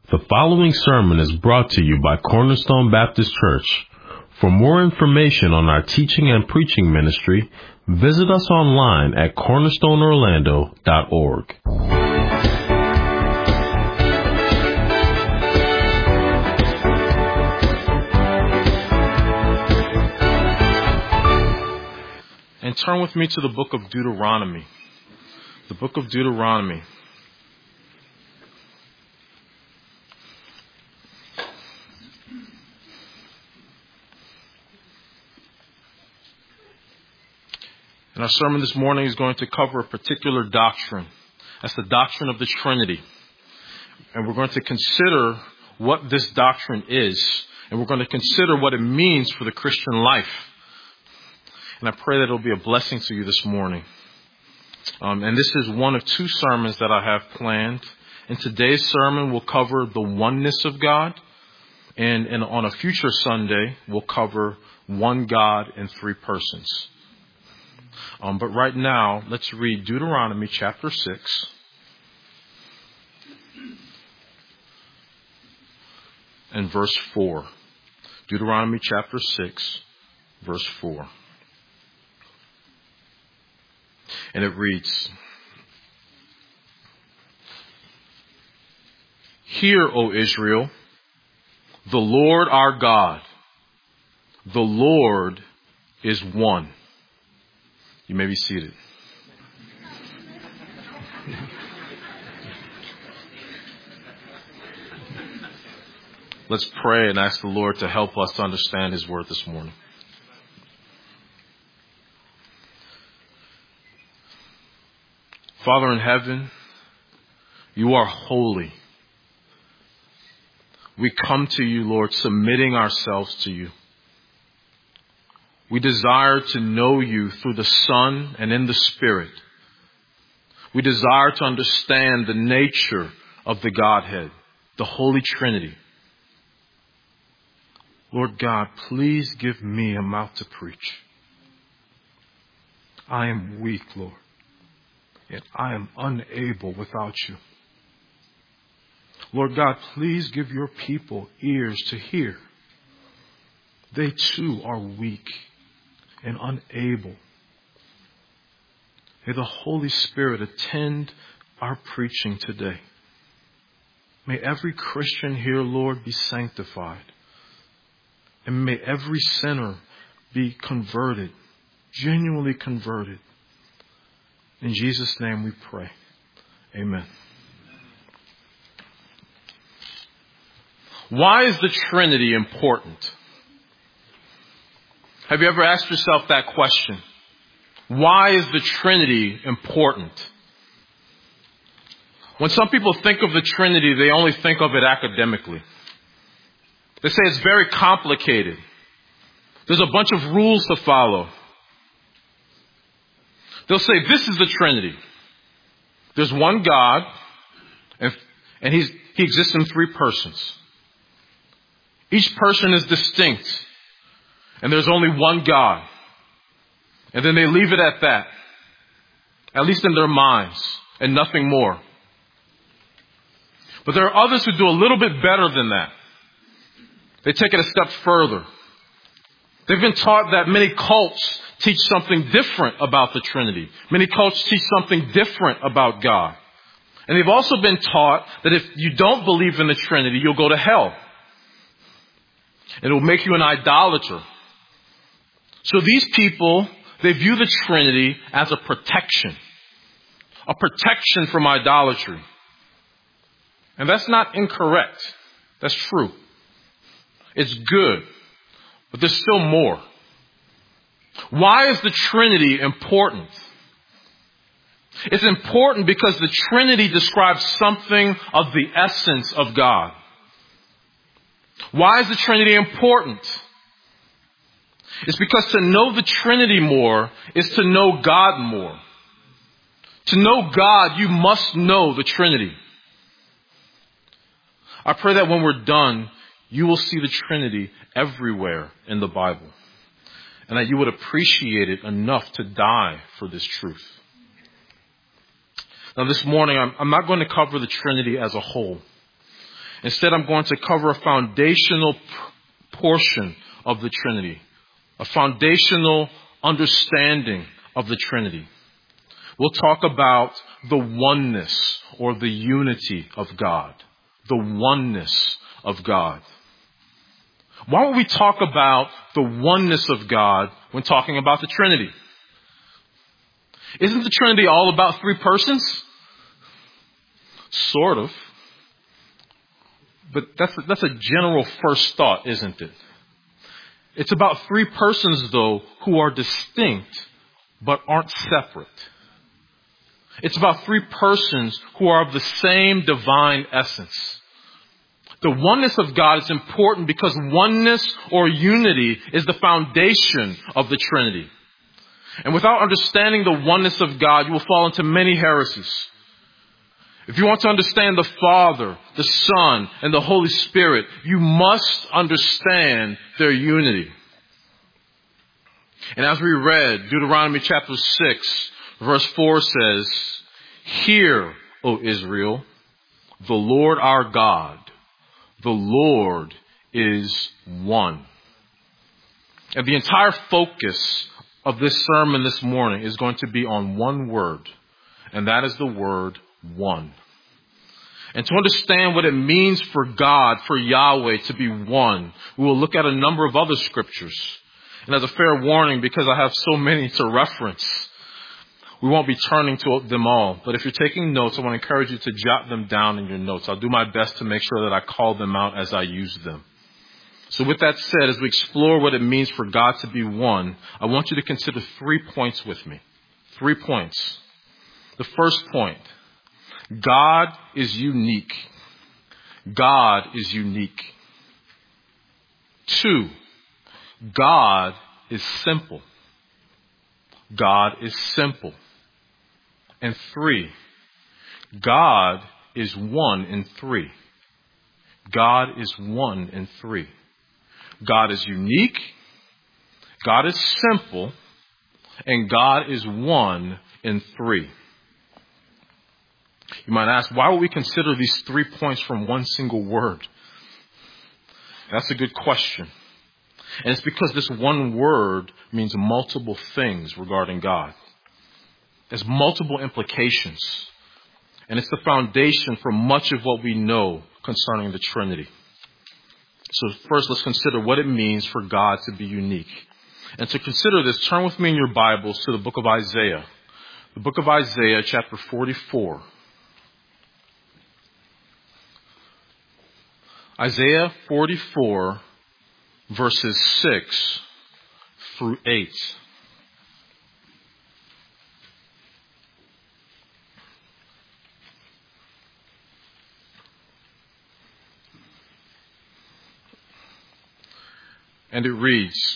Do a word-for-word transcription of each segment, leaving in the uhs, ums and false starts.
The following sermon is brought to you by Cornerstone Baptist Church. For more information on our teaching and preaching ministry, visit us online at cornerstone orlando dot org. And turn with me to the book of Deuteronomy. The book of Deuteronomy. And our sermon this morning is going to cover a particular doctrine. That's the doctrine of the Trinity. And we're going to consider what this doctrine is. And we're going to consider what it means for the Christian life. And I pray that it'll be a blessing to you this morning. Um, and this is one of two sermons that I have planned. In today's sermon, we'll cover the oneness of God. And, and on a future Sunday, we'll cover one God in three persons. Um, but right now, let's read Deuteronomy chapter six. And verse four. Deuteronomy chapter six, verse four. And it reads, "Hear, O Israel, the Lord our God, the Lord is one." You may be seated. Let's pray and ask the Lord to help us to understand His word this morning. Father in heaven, you are holy. We come to you, Lord, submitting ourselves to you. We desire to know you through the Son and in the Spirit. We desire to understand the nature of the Godhead, the Holy Trinity. Lord God, please give me a mouth to preach. I am weak, Lord, yet I am unable without you. Lord God, please give your people ears to hear. They too are weak and unable. May the Holy Spirit attend our preaching today. May every Christian here, Lord, be sanctified. And may every sinner be converted, genuinely converted. In Jesus' name we pray. Amen. Why is the Trinity important? Have you ever asked yourself that question? Why is the Trinity important? When some people think of the Trinity, they only think of it academically. They say it's very complicated. There's a bunch of rules to follow. They'll say this is the Trinity. There's one God, and, and he's, he exists in three persons. Each person is distinct. And there's only one God. And then they leave it at that. At least in their minds. And nothing more. But there are others who do a little bit better than that. They take it a step further. They've been taught that many cults teach something different about the Trinity. Many cults teach something different about God. And they've also been taught that if you don't believe in the Trinity, you'll go to hell. And it will make you an idolater. So these people, they view the Trinity as a protection. A protection from idolatry. And that's not incorrect. That's true. It's good. But there's still more. Why is the Trinity important? It's important because the Trinity describes something of the essence of God. Why is the Trinity important? It's because to know the Trinity more is to know God more. To know God, you must know the Trinity. I pray that when we're done, you will see the Trinity everywhere in the Bible. And that you would appreciate it enough to die for this truth. Now this morning, I'm, I'm not going to cover the Trinity as a whole. Instead, I'm going to cover a foundational p- portion of the Trinity, a foundational understanding of the Trinity. We'll talk about the oneness or the unity of God. The oneness of God. Why would we talk about the oneness of God when talking about the Trinity? Isn't the Trinity all about three persons? Sort of. But that's a, that's a general first thought, isn't it? It's about three persons, though, who are distinct but aren't separate. It's about three persons who are of the same divine essence. The oneness of God is important because oneness or unity is the foundation of the Trinity. And without understanding the oneness of God, you will fall into many heresies. If you want to understand the Father, the Son, and the Holy Spirit, you must understand their unity. And as we read, Deuteronomy chapter six, verse four says, "Hear, O Israel, the Lord our God, the Lord is one." And the entire focus of this sermon this morning is going to be on one word, and that is the word one. And to understand what it means for God, for Yahweh to be one, we will look at a number of other scriptures. And as a fair warning, because I have so many to reference, we won't be turning to them all. But if you're taking notes, I want to encourage you to jot them down in your notes. I'll do my best to make sure that I call them out as I use them. So with that said, as we explore what it means for God to be one, I want you to consider three points with me. Three points. The first point, God is unique. God is unique. Two, God is simple. God is simple. And three, God is one in three. God is one in three. God is unique, God is simple, and God is one in three. You might ask, why would we consider these three points from one single word? That's a good question. And it's because this one word means multiple things regarding God. There's multiple implications. And it's the foundation for much of what we know concerning the Trinity. So first, let's consider what it means for God to be unique. And to consider this, turn with me in your Bibles to the book of Isaiah. The book of Isaiah, chapter forty-four. Isaiah forty-four, verses six through eight. And it reads,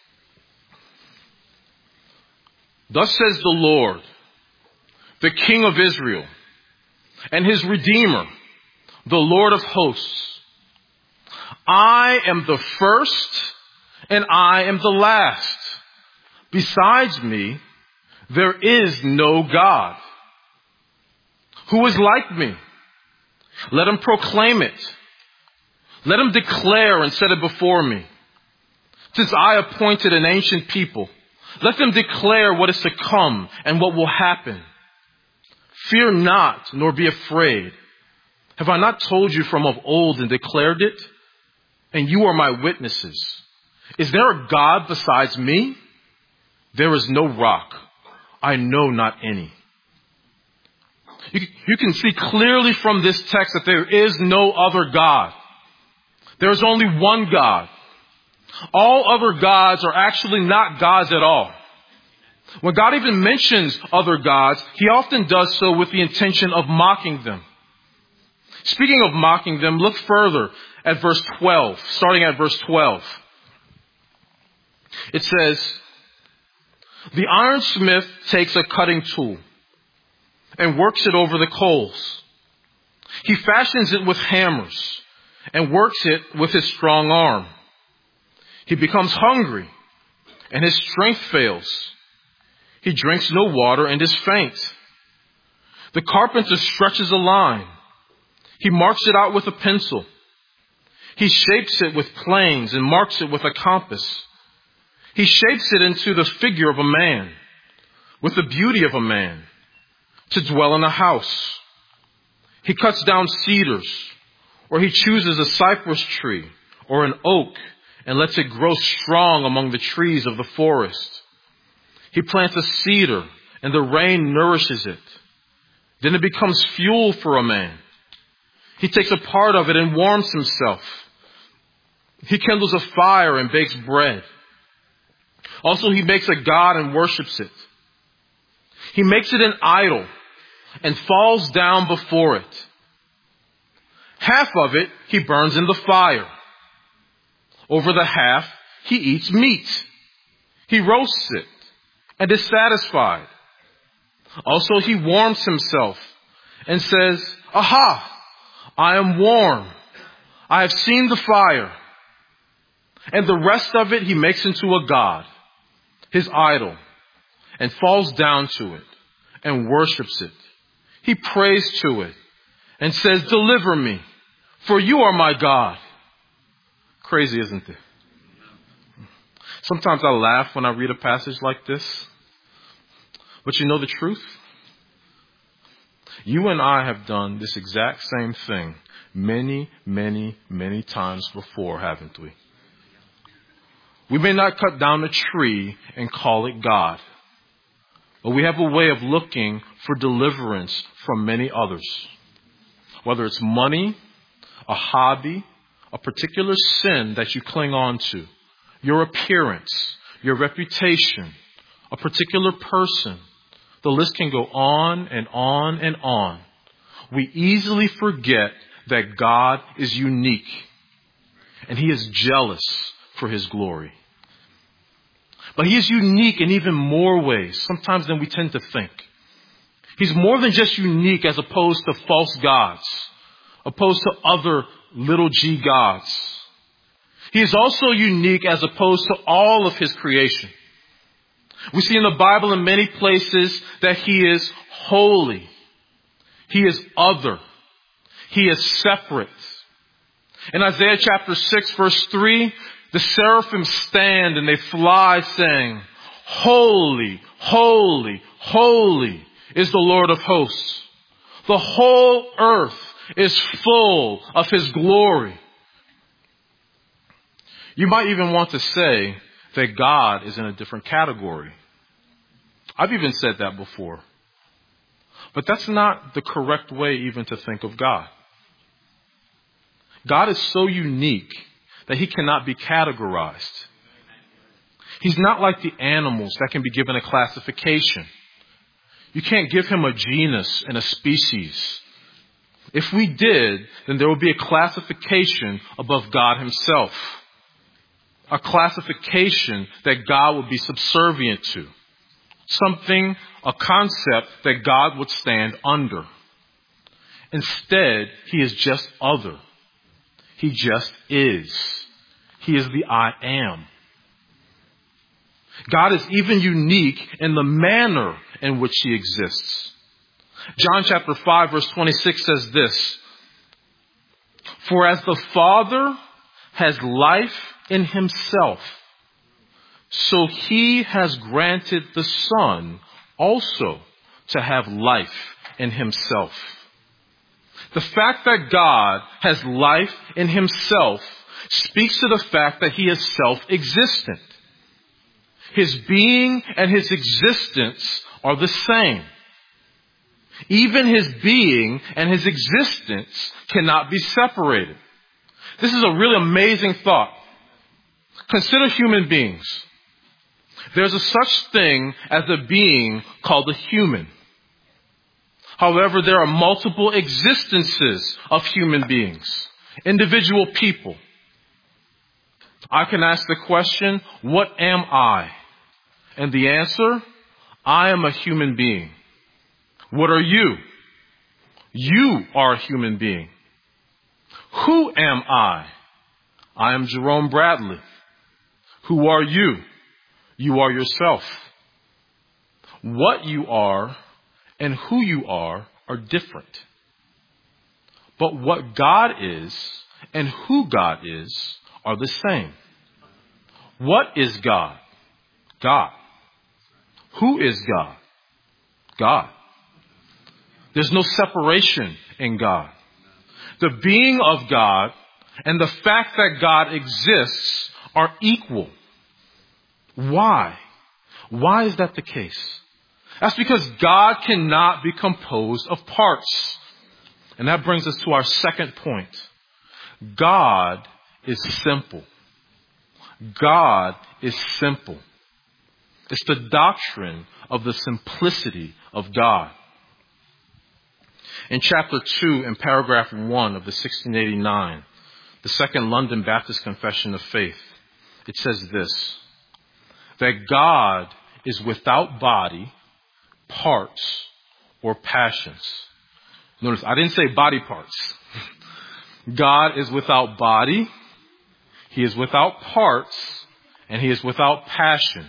"Thus says the Lord, the King of Israel, and his Redeemer, the Lord of hosts. I am the first, and I am the last. Besides me, there is no God. Who is like me? Let him proclaim it. Let him declare and set it before me. Since I appointed an ancient people, let them declare what is to come and what will happen. Fear not, nor be afraid. Have I not told you from of old and declared it? And you are my witnesses. Is there a God besides me? There is no rock. I know not any." You, you can see clearly from this text that there is no other God. There is only one God. All other gods are actually not gods at all. When God even mentions other gods, he often does so with the intention of mocking them. Speaking of mocking them, look further at verse twelve, starting at verse twelve. It says, "The ironsmith takes a cutting tool and works it over the coals. He fashions it with hammers and works it with his strong arm. He becomes hungry and his strength fails. He drinks no water and is faint. The carpenter stretches a line. He marks it out with a pencil He shapes it with planes and marks it with a compass. He shapes it into the figure of a man, with the beauty of a man, to dwell in a house. He cuts down cedars, or he chooses a cypress tree or an oak and lets it grow strong among the trees of the forest. He plants a cedar and the rain nourishes it. Then it becomes fuel for a man. He takes a part of it and warms himself. He kindles a fire and bakes bread. Also, he makes a god and worships it. He makes it an idol and falls down before it. Half of it he burns in the fire. Over the half he eats meat. He roasts it and is satisfied. Also, he warms himself and says, "Aha! I am warm. I have seen the fire." And the rest of it he makes into a god, his idol, and falls down to it and worships it. He prays to it and says, "Deliver me, for you are my God." Crazy, isn't it? Sometimes I laugh when I read a passage like this. But you know the truth? You and I have done this exact same thing many, many, many times before, haven't we? We may not cut down a tree and call it God, but we have a way of looking for deliverance from many others. Whether it's money, a hobby, a particular sin that you cling on to, your appearance, your reputation, a particular person. The list can go on and on and on. We easily forget that God is unique and he is jealous for his glory. But he is unique in even more ways, sometimes than we tend to think. He's more than just unique as opposed to false gods, opposed to other little g gods. He is also unique as opposed to all of his creation. We see in the Bible in many places that he is holy. He is other. He is separate. In Isaiah chapter six, verse three, the seraphim stand and they fly saying, "Holy, holy, holy is the Lord of hosts. The whole earth is full of his glory." You might even want to say that God is in a different category. I've even said that before. But that's not the correct way even to think of God. God is so unique that he cannot be categorized. He's not like the animals that can be given a classification. You can't give him a genus and a species. If we did, then there would be a classification above God himself. A classification that God would be subservient to. Something, a concept that God would stand under. Instead, he is just other. He just is. He is the I am. God is even unique in the manner in which he exists. John chapter five verse twenty-six says this, "For as the Father has life in himself, so he has granted the Son also to have life in himself." The fact that God has life in himself speaks to the fact that he is self-existent. His being and his existence are the same. Even his being and his existence cannot be separated. This is a really amazing thought. Consider human beings. There's a such thing as a being called a human. However, there are multiple existences of human beings, individual people. I can ask the question, what am I? And the answer, I am a human being. What are you? You are a human being. Who am I? I am Jerome Bradley. Who are you? You are yourself. What you are and who you are are different. But what God is and who God is are the same. What is God? God. Who is God? God. There's no separation in God. The being of God and the fact that God exists are equal. Why? Why is that the case? That's because God cannot be composed of parts. And that brings us to our second point. God is simple. God is simple. It's the doctrine of the simplicity of God. In chapter two, in paragraph one of the sixteen eighty-nine, the Second London Baptist Confession of Faith, it says this, that God is without body, parts, or passions. Notice, I didn't say body parts. God is without body, He is without parts, and He is without passions.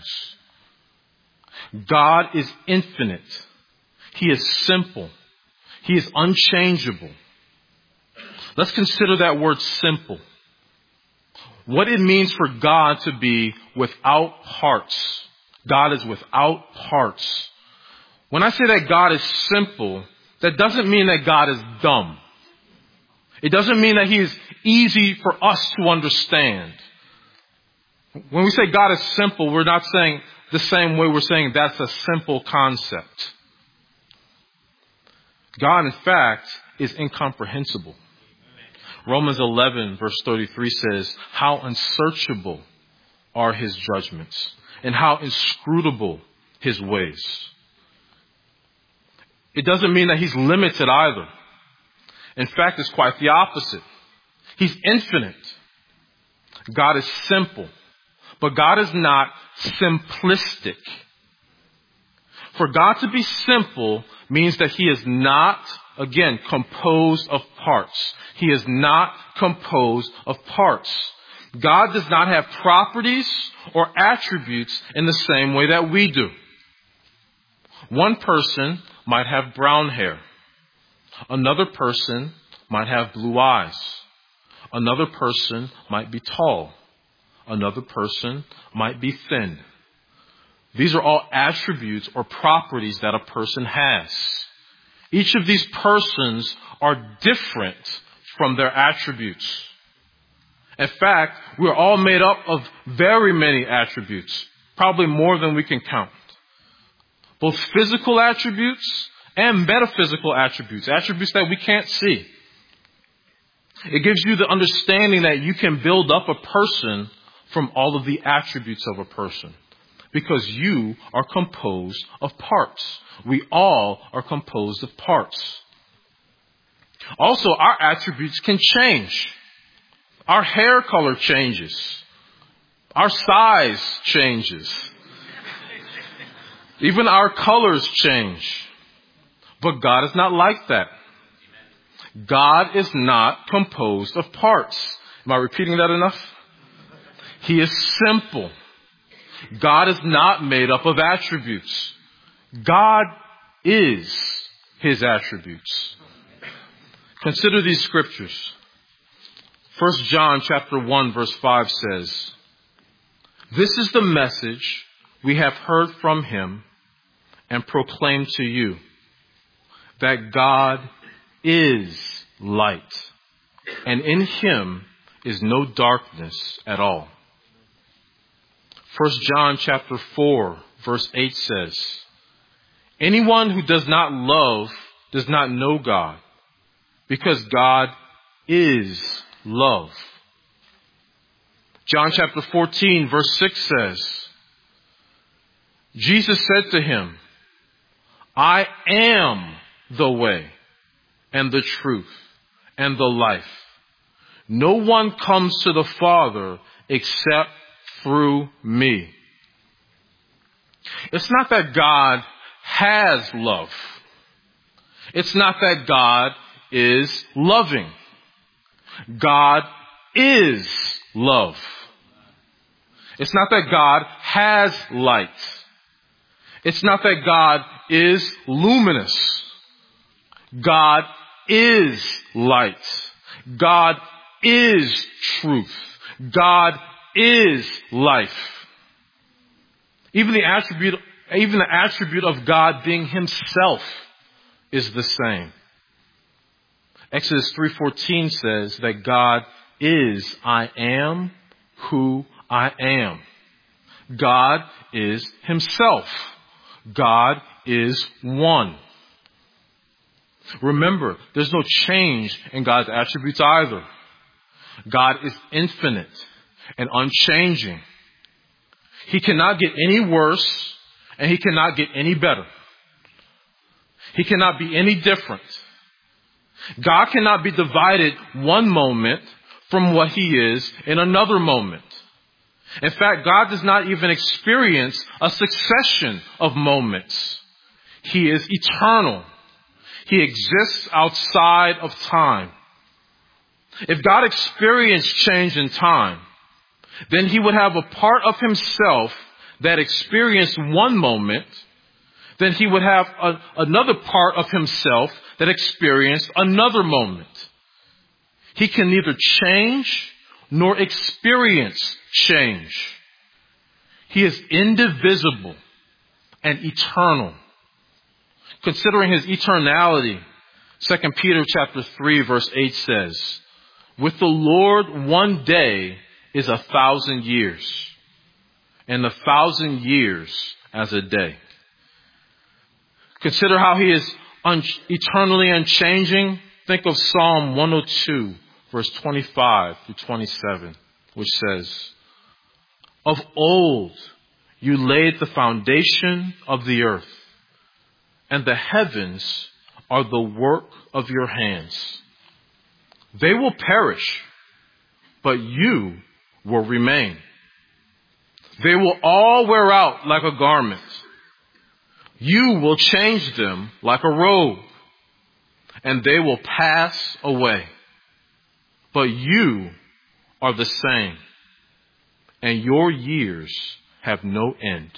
God is infinite. He is simple. He is unchangeable. Let's consider that word simple. What it means for God to be without parts. God is without parts. When I say that God is simple, that doesn't mean that God is dumb. It doesn't mean that He is easy for us to understand. When we say God is simple, we're not saying the same way we're saying that's a simple concept. God, in fact, is incomprehensible. Romans eleven, verse thirty-three says, how unsearchable are His judgments and how inscrutable His ways. It doesn't mean that He's limited either. In fact, it's quite the opposite. He's infinite. God is simple. But God is not simplistic. For God to be simple means that He is not, again, composed of parts. He is not composed of parts. God does not have properties or attributes in the same way that we do. One person might have brown hair. Another person might have blue eyes. Another person might be tall. Another person might be thin. These are all attributes or properties that a person has. Each of these persons are different from their attributes. In fact, we're all made up of very many attributes, probably more than we can count. Both physical attributes and metaphysical attributes, attributes that we can't see. It gives you the understanding that you can build up a person from all of the attributes of a person, because you are composed of parts. We all are composed of parts. Also, our attributes can change. Our hair color changes. Our size changes. Even our colors change. But God is not like that. God is not composed of parts. Am I repeating that enough? He is simple. God is not made up of attributes. God is His attributes. Consider these scriptures. First John chapter one verse five says, this is the message we have heard from Him and proclaimed to you, that God is light, and in Him is no darkness at all. First John chapter four verse eight says, anyone who does not love does not know God, because God is love. John chapter fourteen verse six says, Jesus said to him, I am the way and the truth and the life. No one comes to the Father except through me. It's not that God has love. It's not that God is loving. God is love. It's not that God has light. It's not that God is luminous. God is light. God is truth. God is life. Even the attribute, even the attribute of God being himself is the same. Exodus three fourteen says that God is I am who I am. God is himself. God is one. Remember, there's no change in God's attributes either. God is infinite and unchanging. He cannot get any worse and he cannot get any better. He cannot be any different. God cannot be divided one moment from what he is in another moment. In fact, God does not even experience a succession of moments. He is eternal. He exists outside of time. If God experienced change in time, then he would have a part of himself that experienced one moment. Then he would have a, another part of himself that experienced another moment. He can neither change nor experience change. He is indivisible and eternal. Considering his eternality, Second Peter chapter three verse eight says, with the Lord one day is a thousand years, and a thousand years as a day. Consider how he is un- eternally unchanging. Think of Psalm one oh two, verse twenty-five through twenty-seven, which says, of old you laid the foundation of the earth, and the heavens are the work of your hands. They will perish, but you will remain. They will all wear out like a garment. You will change them like a robe, and they will pass away. But you are the same, and your years have no end.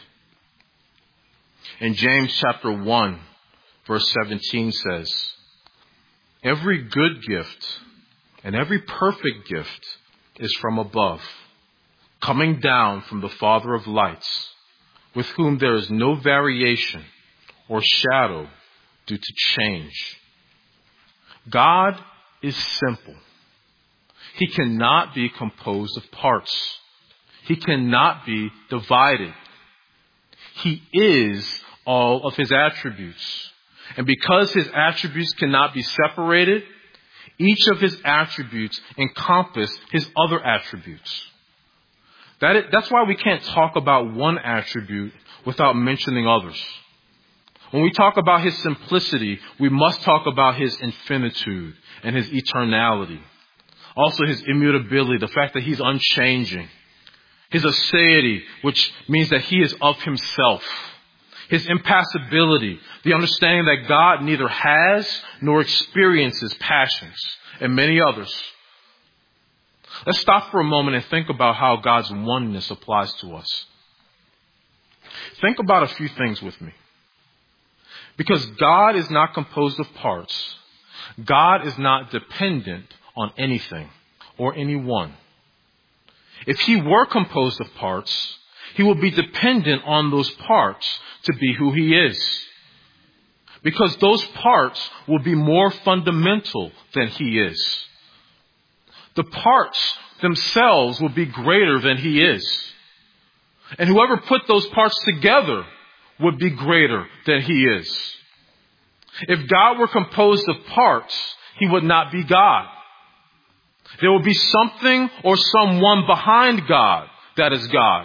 In James chapter one, verse seventeen says, every good gift and every perfect gift is from above, coming down from the Father of lights, with whom there is no variation or shadow due to change. God is simple. He cannot be composed of parts. He cannot be divided. He is all of his attributes. And because his attributes cannot be separated, each of his attributes encompass his other attributes. That is, that's why we can't talk about one attribute without mentioning others. When we talk about his simplicity, we must talk about his infinitude and his eternality. Also his immutability, the fact that he's unchanging. His aseity, which means that he is of himself. His impassibility, the understanding that God neither has nor experiences passions, and many others. Let's stop for a moment and think about how God's oneness applies to us. Think about a few things with me. Because God is not composed of parts, God is not dependent on anything or anyone. If he were composed of parts, he would be dependent on those parts to be who he is. Because those parts will be more fundamental than he is. The parts themselves will be greater than he is. And whoever put those parts together would be greater than he is. If God were composed of parts, he would not be God. There will be something or someone behind God that is God.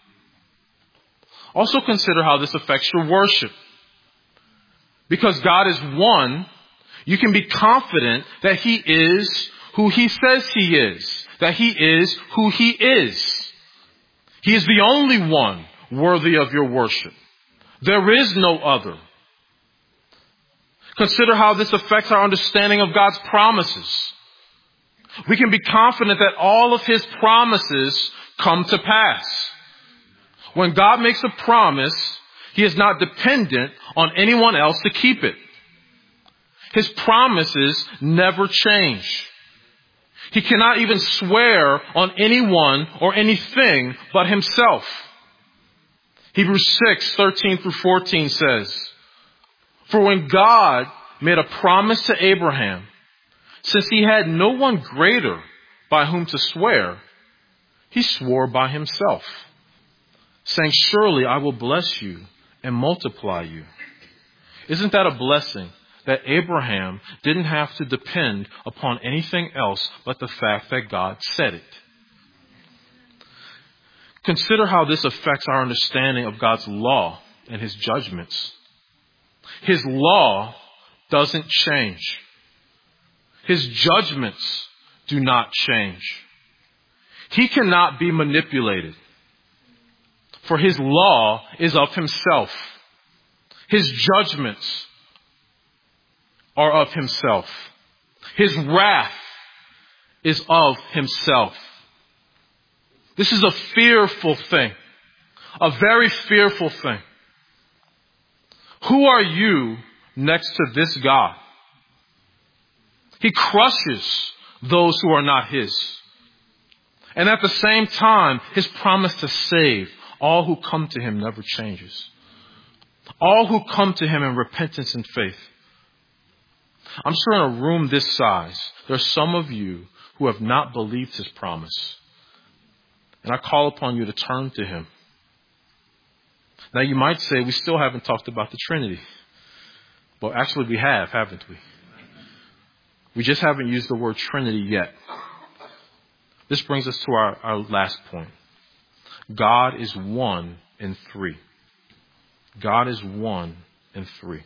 Also consider how this affects your worship. Because God is one, you can be confident that he is who he says he is. That he is who he is. He is the only one worthy of your worship. There is no other. Consider how this affects our understanding of God's promises. We can be confident that all of his promises come to pass. When God makes a promise, he is not dependent on anyone else to keep it. His promises never change. He cannot even swear on anyone or anything but himself. Hebrews six, thirteen through fourteen says, "For when God made a promise to Abraham, since he had no one greater by whom to swear, he swore by himself, saying, 'Surely I will bless you and multiply you.'" Isn't that a blessing? That Abraham didn't have to depend upon anything else but the fact that God said it. Consider how this affects our understanding of God's law and his judgments. His law doesn't change. His judgments do not change. He cannot be manipulated, for his law is of himself. His judgments are of himself. His wrath is of himself. This is a fearful thing, a very fearful thing. Who are you next to this God? He crushes those who are not his. And at the same time, his promise to save all who come to him never changes. All who come to him in repentance and faith. I'm sure in a room this size, there are some of you who have not believed his promise. And I call upon you to turn to him. Now you might say, we still haven't talked about the Trinity. Well, actually we have, haven't we? We just haven't used the word Trinity yet. This brings us to our, our last point. God is one in three. God is one in three.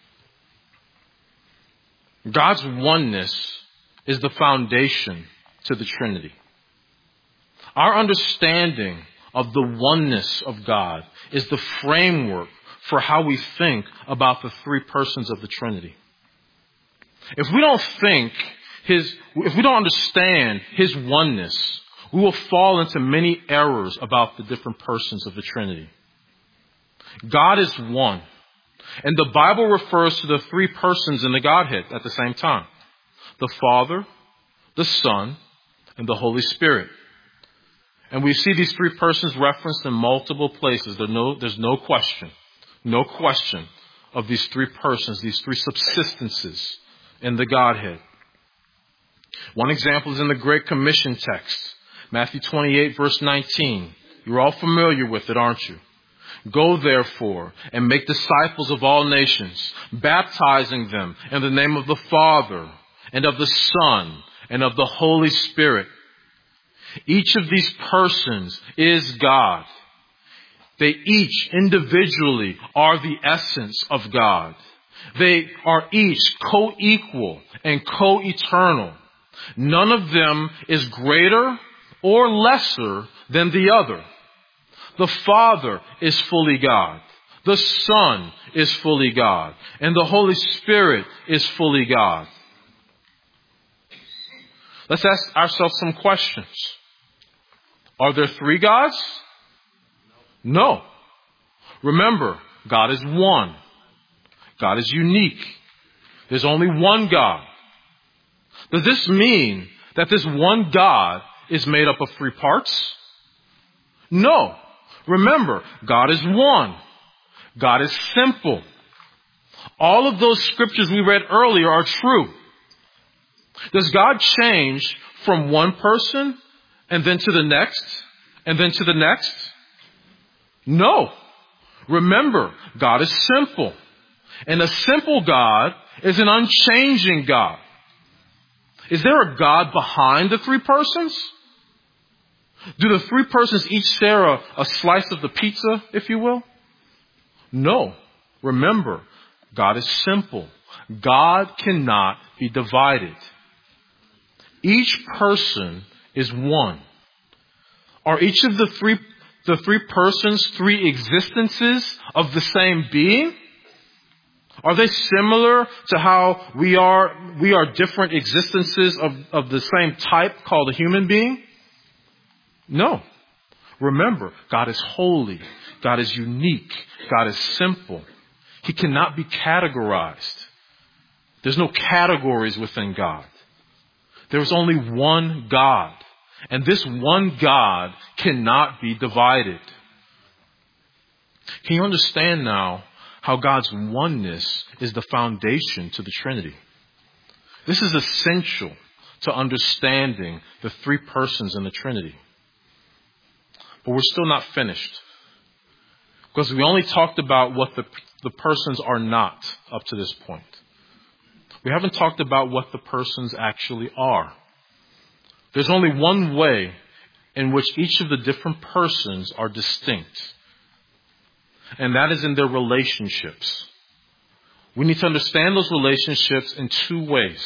God's oneness is the foundation to the Trinity. Our understanding of the oneness of God is the framework for how we think about the three persons of the Trinity. If we don't think his, if we don't understand his oneness, we will fall into many errors about the different persons of the Trinity. God is one. And the Bible refers to the three persons in the Godhead at the same time. The Father, the Son, and the Holy Spirit. And we see these three persons referenced in multiple places. There's no, there's no question, no question of these three persons, these three subsistences in the Godhead. One example is in the Great Commission text, Matthew twenty-eight, verse nineteen. You're all familiar with it, aren't you? "Go therefore and make disciples of all nations, baptizing them in the name of the Father and of the Son and of the Holy Spirit." Each of these persons is God. They each individually are the essence of God. They are each co-equal and co-eternal. None of them is greater or lesser than the other. The Father is fully God. The Son is fully God. And the Holy Spirit is fully God. Let's ask ourselves some questions. Are there three gods? No. Remember, God is one. God is unique. There's only one God. Does this mean that this one God is made up of three parts? No. Remember, God is one. God is simple. All of those scriptures we read earlier are true. Does God change from one person and then to the next and then to the next? No. Remember, God is simple. And a simple God is an unchanging God. Is there a God behind the three persons? Do the three persons each share a, a slice of the pizza, if you will? No. Remember, God is simple. God cannot be divided. Each person is one. Are each of the three, the three persons three existences of the same being? Are they similar to how we are, we are different existences of, of the same type called a human being? No. Remember, God is holy. God is unique. God is simple. He cannot be categorized. There's no categories within God. There's only one God, and this one God cannot be divided. Can you understand now how God's oneness is the foundation to the Trinity? This is essential to understanding the three persons in the Trinity. But we're still not finished, because we only talked about what the, the persons are not up to this point. We haven't talked about what the persons actually are. There's only one way in which each of the different persons are distinct, and that is in their relationships. We need to understand those relationships in two ways.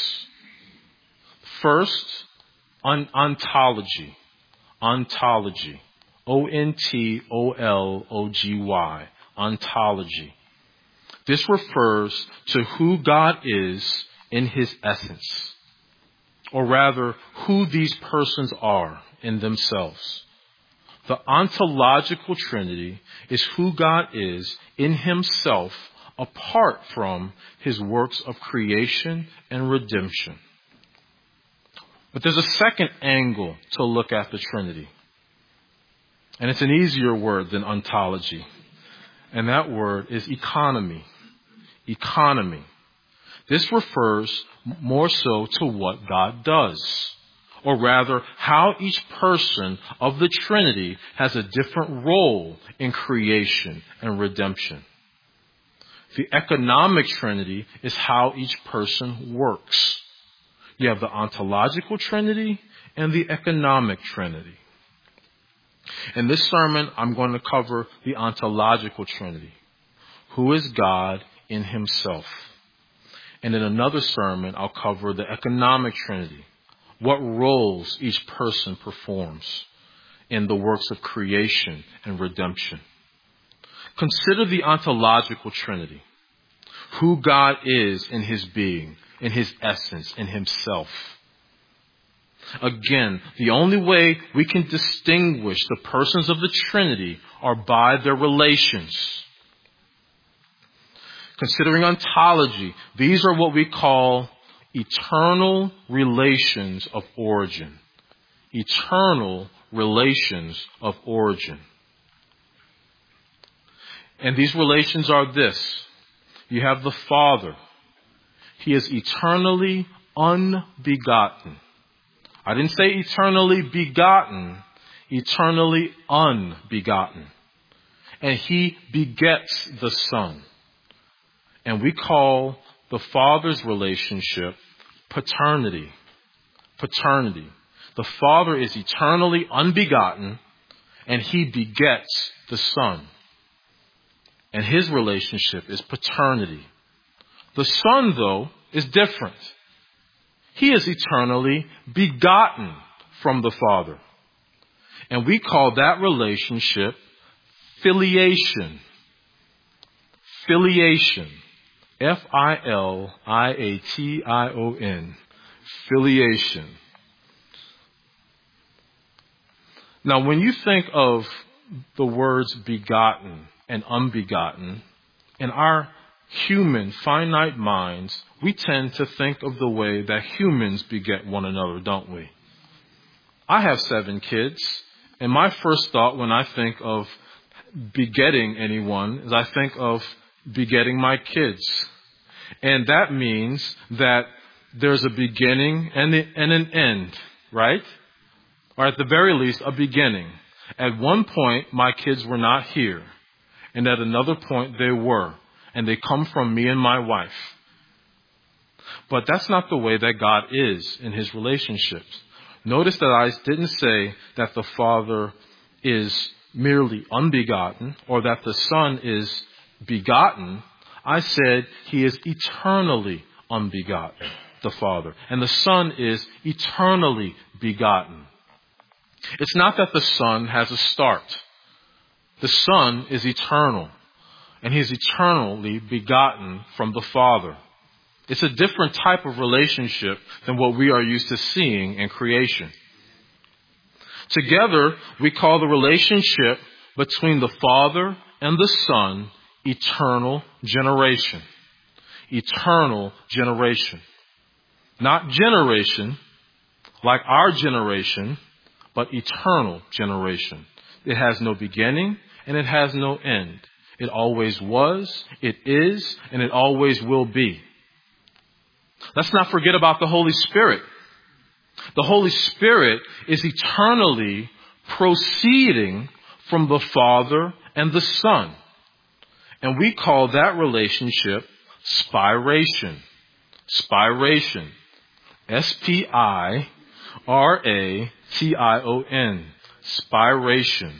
First, on ontology. Ontology. O N T O L O G Y. Ontology. This refers to who God is in his essence, or rather, who these persons are in themselves. The ontological Trinity is who God is in himself apart from his works of creation and redemption. But there's a second angle to look at the Trinity. And it's an easier word than ontology. And that word is economy. Economy. This refers more so to what God does, or rather, how each person of the Trinity has a different role in creation and redemption. The economic Trinity is how each person works. You have the ontological Trinity and the economic Trinity. In this sermon, I'm going to cover the ontological Trinity. Who is God in himself? And in another sermon, I'll cover the economic Trinity. What roles each person performs in the works of creation and redemption. Consider the ontological Trinity. Who God is in his being, in his essence, in himself. Again, the only way we can distinguish the persons of the Trinity are by their relations. Considering ontology, these are what we call eternal relations of origin. Eternal relations of origin. And these relations are this. You have the Father. He is eternally unbegotten. I didn't say eternally begotten, eternally unbegotten. And he begets the Son. And we call the Father's relationship paternity. Paternity. The Father is eternally unbegotten, and he begets the Son. And his relationship is paternity. The Son, though, is different. He is eternally begotten from the Father. And we call that relationship filiation. Filiation. F I L I A T I O N. Filiation. Now, when you think of the words begotten and unbegotten, in our human, finite minds, we tend to think of the way that humans beget one another, don't we? I have seven kids, and my first thought when I think of begetting anyone is I think of begetting my kids. And that means that there's a beginning and an end, right? Or at the very least, a beginning. At one point, my kids were not here. And at another point, they were. And they come from me and my wife. But that's not the way that God is in his relationships. Notice that I didn't say that the Father is merely unbegotten or that the Son is begotten. I said he is eternally unbegotten, the Father. And the Son is eternally begotten. It's not that the Son has a start. The Son is eternal. And he is eternally begotten from the Father. It's a different type of relationship than what we are used to seeing in creation. Together, we call the relationship between the Father and the Son eternal generation. Eternal generation. Not generation, like our generation, but eternal generation. It has no beginning and it has no end. It always was, it is, and it always will be. Let's not forget about the Holy Spirit. The Holy Spirit is eternally proceeding from the Father and the Son. And we call that relationship spiration. Spiration. S P I R A T I O N. Spiration.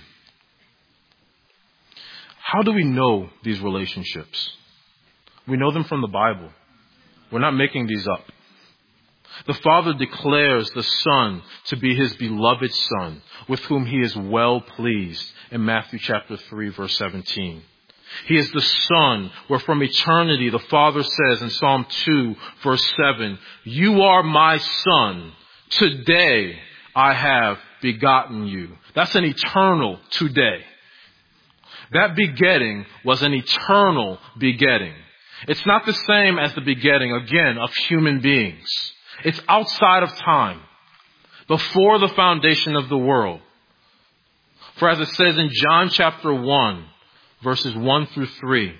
How do we know these relationships? We know them from the Bible. We're not making these up. The Father declares the Son to be His beloved Son, with whom He is well pleased, in Matthew chapter three, verse seventeen. He is the Son, where from eternity the Father says in Psalm two, verse seven, "You are my Son. Today I have begotten you." That's an eternal today. That begetting was an eternal begetting. It's not the same as the begetting, again, of human beings. It's outside of time, before the foundation of the world. For as it says in John chapter one, verses one through three,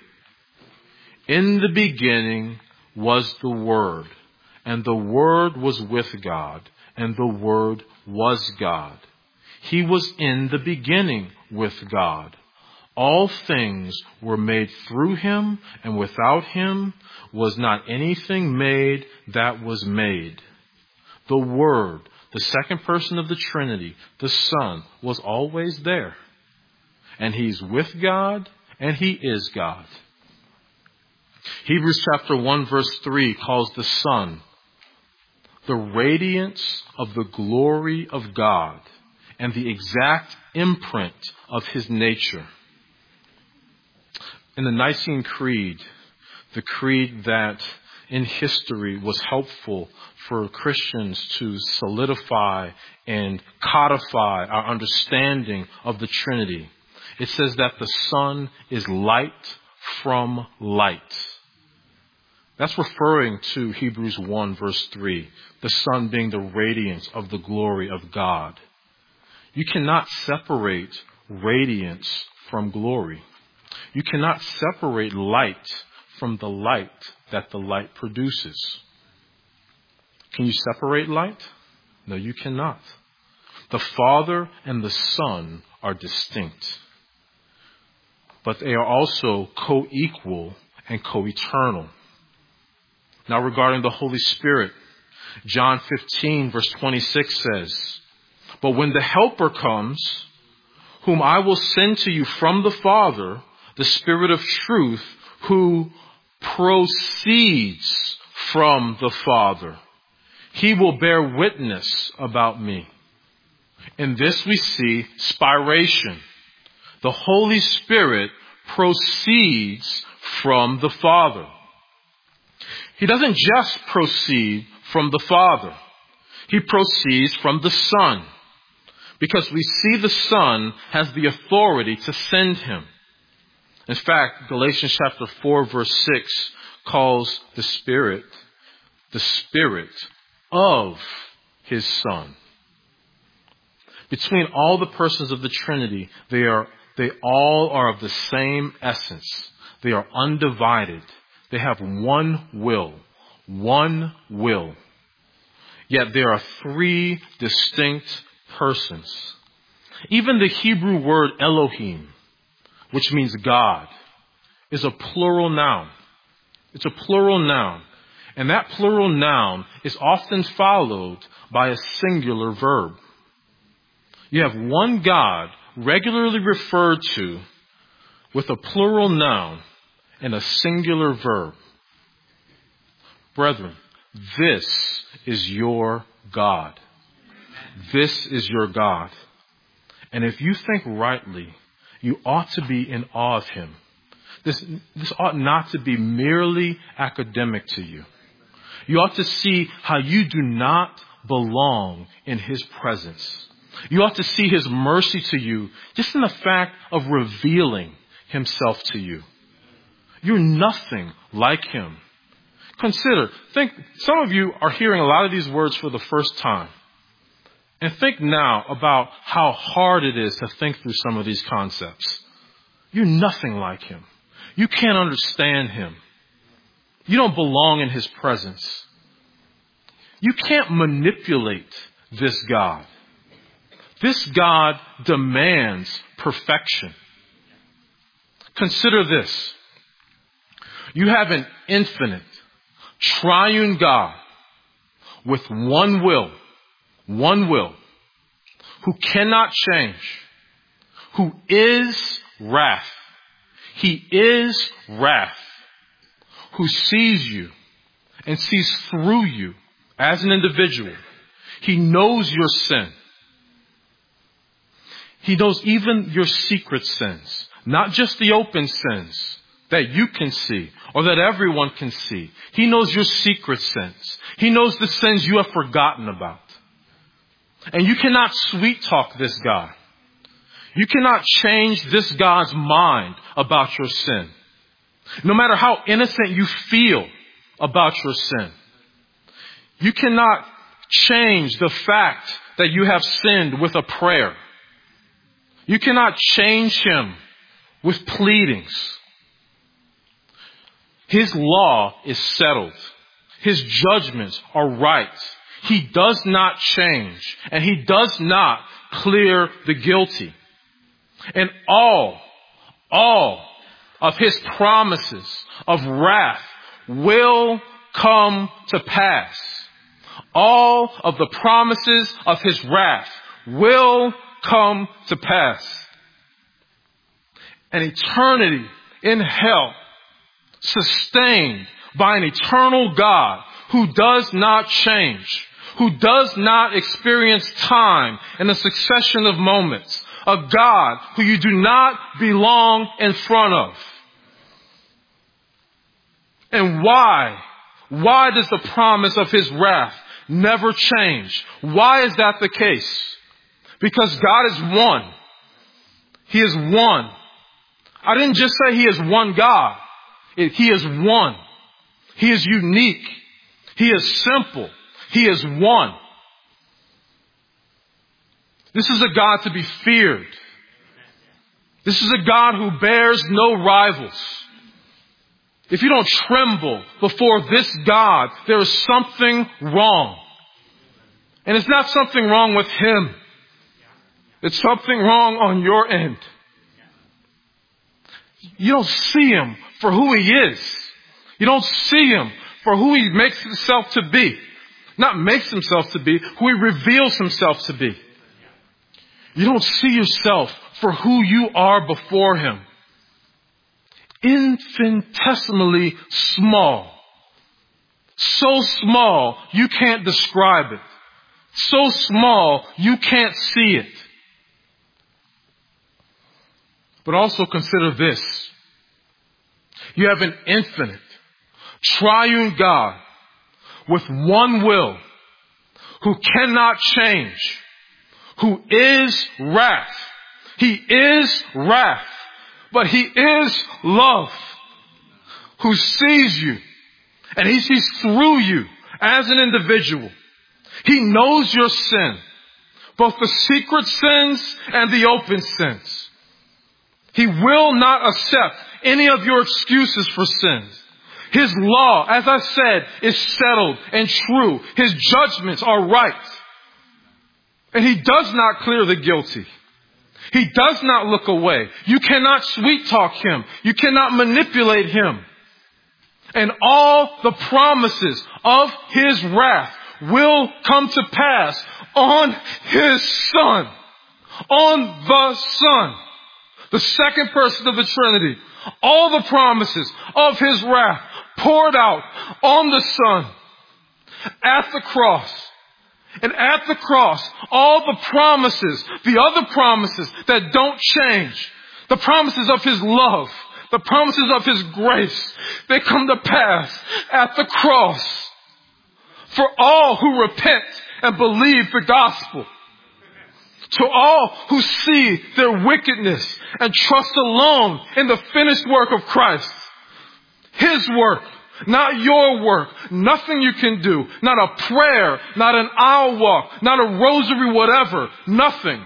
"In the beginning was the Word, and the Word was with God, and the Word was God. He was in the beginning with God. All things were made through Him, and without Him was not anything made that was made." The Word, the second person of the Trinity, the Son, was always there. And He's with God, and He is God. Hebrews chapter one, verse three calls the Son the radiance of the glory of God and the exact imprint of His nature. In the Nicene Creed, the creed that in history was helpful for Christians to solidify and codify our understanding of the Trinity, it says that the Son is light from light. That's referring to Hebrews one, verse three, the Son being the radiance of the glory of God. You cannot separate radiance from glory. You cannot separate light from the light that the light produces. Can you separate light? No, you cannot. The Father and the Son are distinct, but they are also co-equal and co-eternal. Now regarding the Holy Spirit, John fifteen, verse twenty-six says, "But when the Helper comes, whom I will send to you from the Father, the Spirit of truth, who proceeds from the Father, He will bear witness about me." In this we see spiration. The Holy Spirit proceeds from the Father. He doesn't just proceed from the Father. He proceeds from the Son, because we see the Son has the authority to send Him. In fact, Galatians chapter four, verse six calls the Spirit the Spirit of His Son. Between all the persons of the Trinity, they are they all are of the same essence. They are undivided. They have one will. One will. Yet there are three distinct persons. Even the Hebrew word Elohim, which means God, is a plural noun. It's a plural noun. And that plural noun is often followed by a singular verb. You have one God regularly referred to with a plural noun and a singular verb. Brethren, this is your God. This is your God. And if you think rightly, you ought to be in awe of Him. This, this ought not to be merely academic to you. You ought to see how you do not belong in His presence. You ought to see His mercy to you just in the fact of revealing Himself to you. You're nothing like Him. Consider, think, some of you are hearing a lot of these words for the first time. And think now about how hard it is to think through some of these concepts. You're nothing like him. You can't understand him. You don't belong in his presence. You can't manipulate this God. This God demands perfection. Consider this. You have an infinite, triune God with one will, one will, who cannot change, who is wrath. He is wrath, who sees you and sees through you as an individual. He knows your sin. He knows even your secret sins, not just the open sins that you can see or that everyone can see. He knows your secret sins. He knows the sins you have forgotten about. And you cannot sweet talk this God. You cannot change this God's mind about your sin. No matter how innocent you feel about your sin. You cannot change the fact that you have sinned with a prayer. You cannot change him with pleadings. His law is settled. His judgments are right. He does not change, and he does not clear the guilty. And all, all of his promises of wrath will come to pass. All of the promises of his wrath will come to pass. An eternity in hell, sustained by an eternal God who does not change, who does not experience time in a succession of moments, a God who you do not belong in front of. And why? Why does the promise of his wrath never change? Why is that the case? Because God is one. He is one. I didn't just say he is one God. He is one. He is unique. He is simple. He is one. This is a God to be feared. This is a God who bears no rivals. If you don't tremble before this God, there is something wrong. And it's not something wrong with him. It's something wrong on your end. You don't see him for who he is. You don't see him for who he makes himself to be. Not makes himself to be, who he reveals himself to be. You don't see yourself for who you are before him. Infinitesimally small. So small you can't describe it. So small you can't see it. But also consider this. You have an infinite, triune God with one will, who cannot change, who is wrath. He is wrath, but he is love, who sees you, and he sees through you as an individual. He knows your sin, both the secret sins and the open sins. He will not accept any of your excuses for sins. His law, as I said, is settled and true. His judgments are right. And he does not clear the guilty. He does not look away. You cannot sweet talk him. You cannot manipulate him. And all the promises of his wrath will come to pass on his Son. On the Son. The second person of the Trinity. All the promises of his wrath poured out on the Son at the cross. And at the cross, all the promises, the other promises that don't change, the promises of his love, the promises of his grace, they come to pass at the cross for all who repent and believe the gospel. To all who see their wickedness and trust alone in the finished work of Christ. His work not your work, nothing you can do, not a prayer, not an aisle walk, not a rosary, whatever, nothing.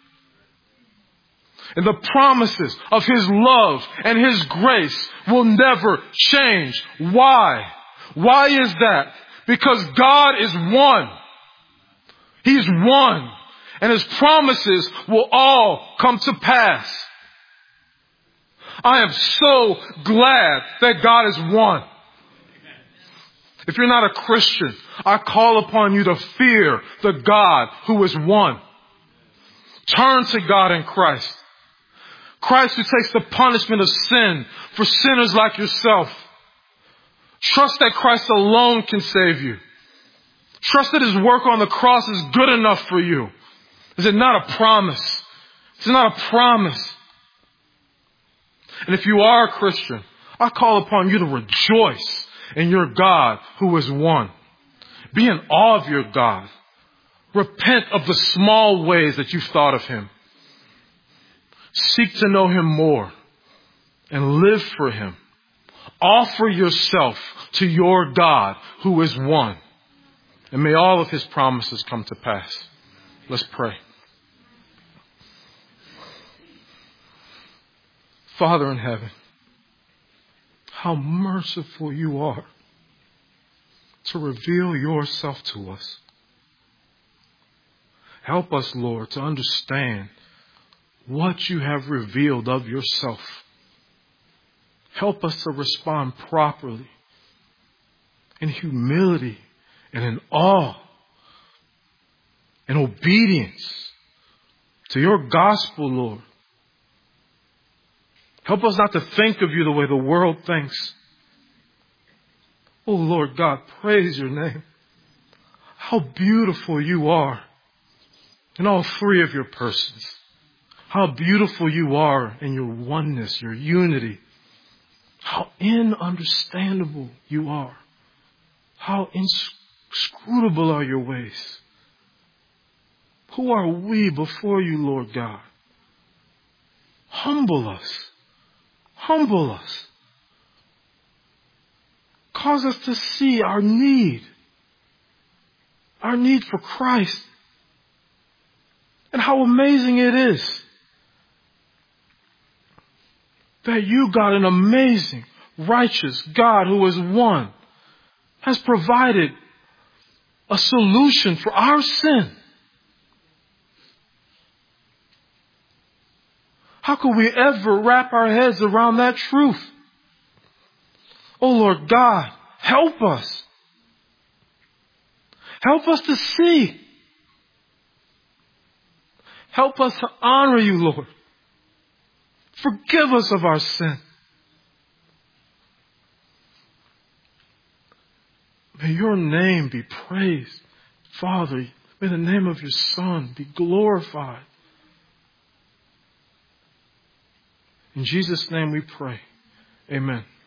And the promises of His love and His grace will never change. Why? Why is that? Because God is one. He's one. And His promises will all come to pass. I am so glad that God is one. If you're not a Christian, I call upon you to fear the God who is one. Turn to God in Christ. Christ who takes the punishment of sin for sinners like yourself. Trust that Christ alone can save you. Trust that His work on the cross is good enough for you. Is it not a promise? It's not a promise. And if you are a Christian, I call upon you to rejoice in your God who is one. Be in awe of your God. Repent of the small ways that you've thought of Him. Seek to know Him more and live for Him. Offer yourself to your God who is one. And may all of His promises come to pass. Let's pray. Father in heaven, how merciful you are to reveal yourself to us. Help us, Lord, to understand what you have revealed of yourself. Help us to respond properly in humility and in awe and obedience to your gospel, Lord. Help us not to think of you the way the world thinks. Oh, Lord God, praise your name. How beautiful you are in all three of your persons. How beautiful you are in your oneness, your unity. How inunderstandable you are. How inscrutable are your ways. Who are we before you, Lord God? Humble us. Humble us. Cause us to see our need. Our need for Christ. And how amazing it is that you, God, an amazing, righteous God who is one, has provided a solution for our sin. How could we ever wrap our heads around that truth? Oh, Lord God, help us. Help us to see. Help us to honor you, Lord. Forgive us of our sin. May your name be praised. Father, may the name of your Son be glorified. In Jesus' name we pray. Amen.